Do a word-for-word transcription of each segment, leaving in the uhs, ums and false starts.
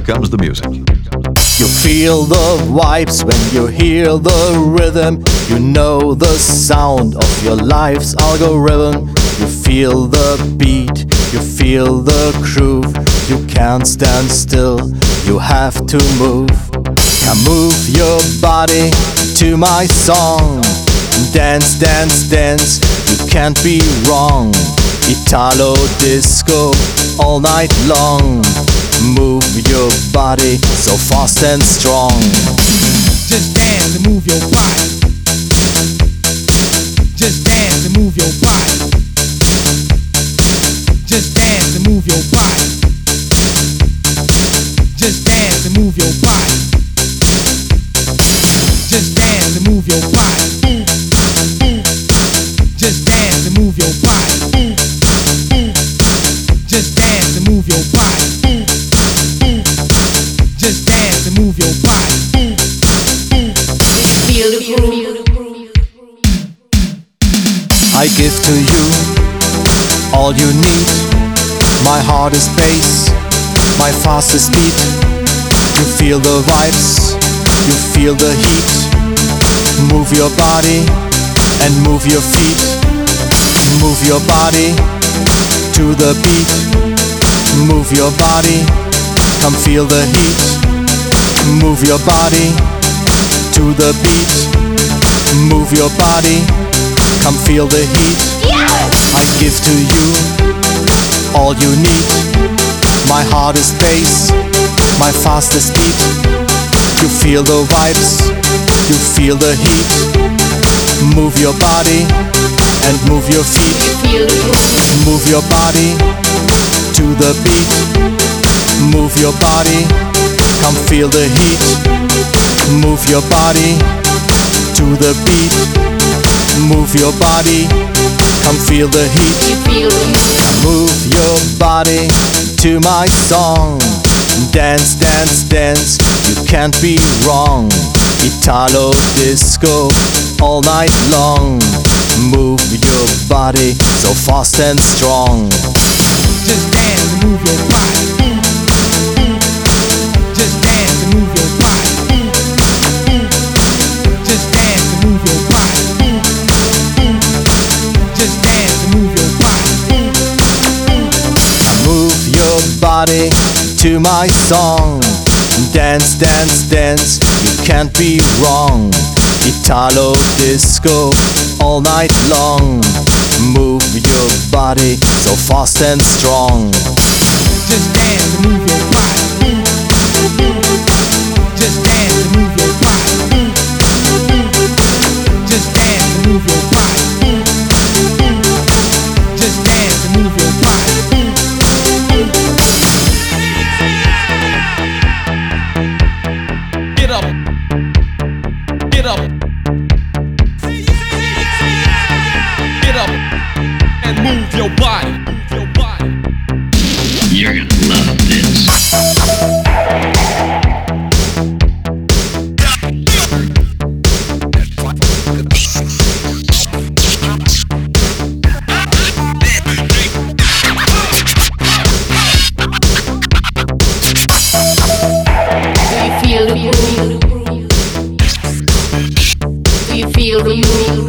comes the music. You feel the vibes when you hear the rhythm. You know the sound of your life's algorithm. You feel the beat, you feel the groove. You can't stand still, you have to move. Now move your body to my song. Dance, dance, dance, you can't be wrong. Italo disco all night long. Move your body so fast and strong. Just dance and move your body. Just dance and move your body. Just dance and move your body. Just dance and move your body. Just dance and move your body. Just dance and move your body. Just dance and move your body. Just dance and move your body. Feel the groove. I give to you all you need. My heart is bass, my fastest beat. You feel the vibes, you feel the heat. Move your body and move your feet. Move your body to the beat. Move your body, come feel the heat. Move your body to the beat. Move your body, come feel the heat. I give to you all you need. My heart is bass, my fastest beat. You feel the vibes, you feel the heat. Move your body and move your feet. Move your body to the beat. Move your body, come feel the heat. Move your body to the beat. Move your body, come feel the heat. Move your body to my song. Dance, dance, dance, you can't be wrong. Italo disco all night long. Move your body so fast and strong. Just dance and move your body. Just dance and move your body. Just dance and move your body. Just dance and move your body. Move your body to my song. Dance, dance, dance, you can't be wrong. Italo disco all night long. Move your body so fast and strong. Just dance and move your body. Just dance and move your body. Just dance and move your body. Just dance and move your body. Get up. Get up. Get up and move your body. Move your body. You're gonna love this. Do you feel the groove? Do you feel the groove?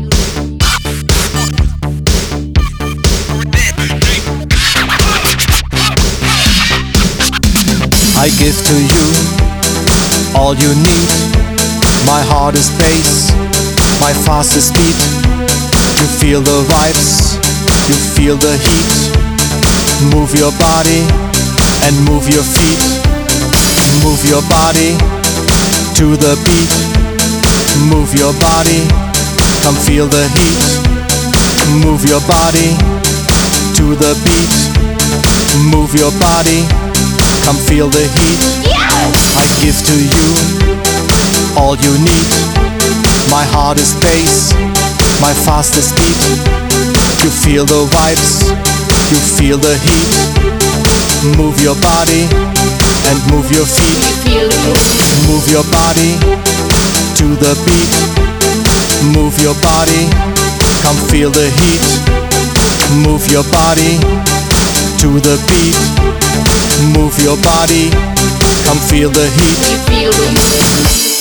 I give to you all you need. My heart is bass, my fastest beat. You feel the vibes, you feel the heat. Move your body and move your feet. Move your body to the beat. Move your body, come feel the heat. Move your body to the beat. Move your body, come feel the heat. I give to you all you need. My heart is bass, my fastest beat. You feel the vibes, you feel the heat. Move your body and move your feet. Move your body to the beat. Move your body, come feel the heat. Move your body to the beat. Move your body, come feel the heat. You feel the groove.